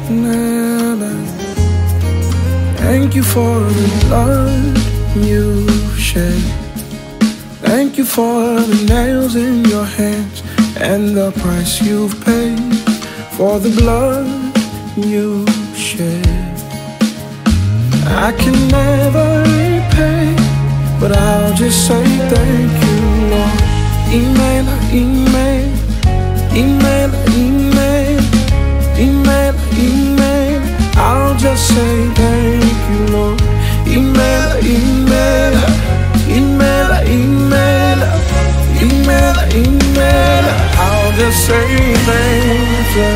never. Thank you for the blood you shed. Thank you for the nails in your hands and the price you've paid for the blood you shed. I can never repay, but I'll just say thank you, Lord. Email, email, email, email, email, email. I'll just say thank you, Lord. Email, email, email, email, email, email. I'll just say thank you.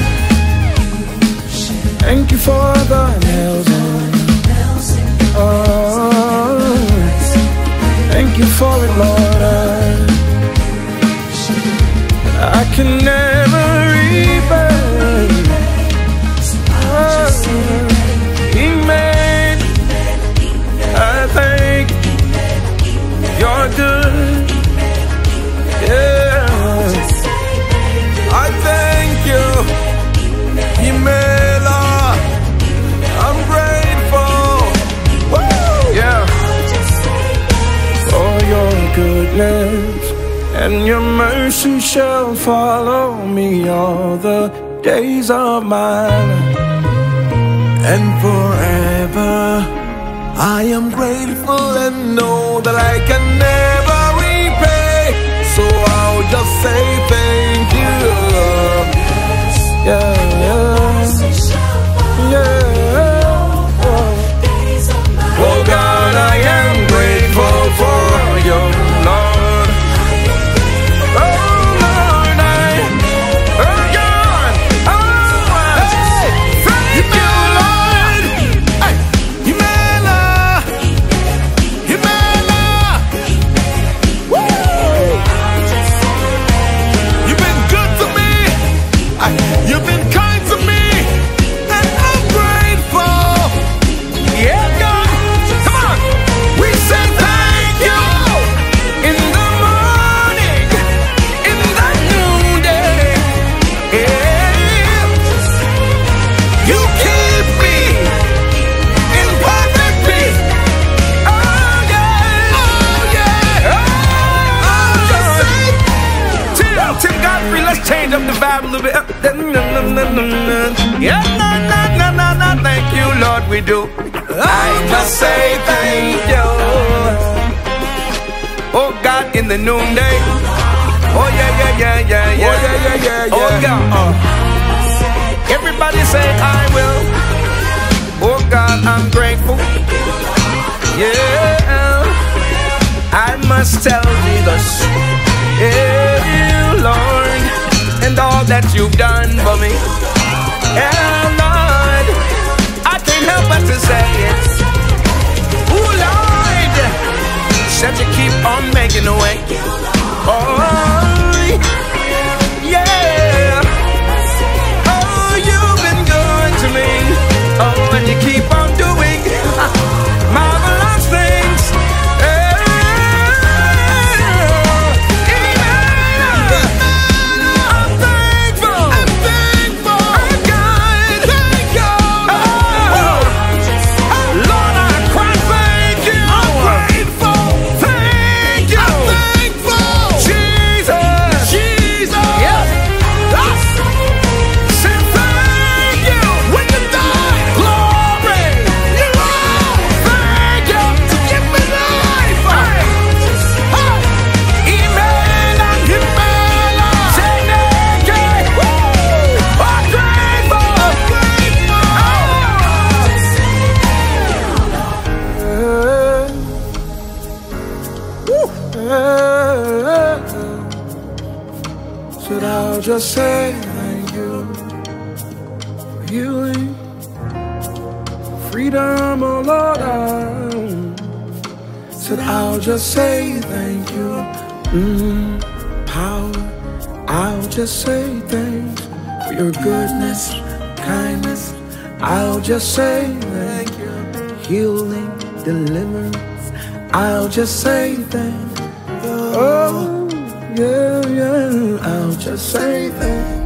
Thank you for the nails in. Oh, thank you for it, Lord. I can never repay. He made. I think you're good. Yeah, I thank you. He made. I'm grateful. Woo! Yeah, for your goodness and your mercy shall follow me all the days of my life. And forever I am grateful and know that I can never repay. So I'll just say thank you. Yeah, yeah, yeah. Oh God, I am grateful for you, Lord. Change up the vibe a little bit. Yeah, no, thank you, Lord, we do. I just say thank you. Oh God, in the noonday. Oh yeah. Oh God. Everybody say I will. Oh God, I'm grateful. Yeah, I must tell Jesus. Yeah, Lord. And all that you've done for me. Yeah, Lord, I can't help but to say it. Ooh, Lord, said you keep on making a way. Oh, yeah. Oh, you've been good to me. Oh, and you keep on doing marvelous things. Said I'll just say thank you for healing, freedom, oh Lord. Said I'll just say thank you. Power, I'll just say thanks for your goodness, kindness. I'll just say thank you. Healing, deliverance, I'll just say thanks. Oh, yeah, I'll just say thanks.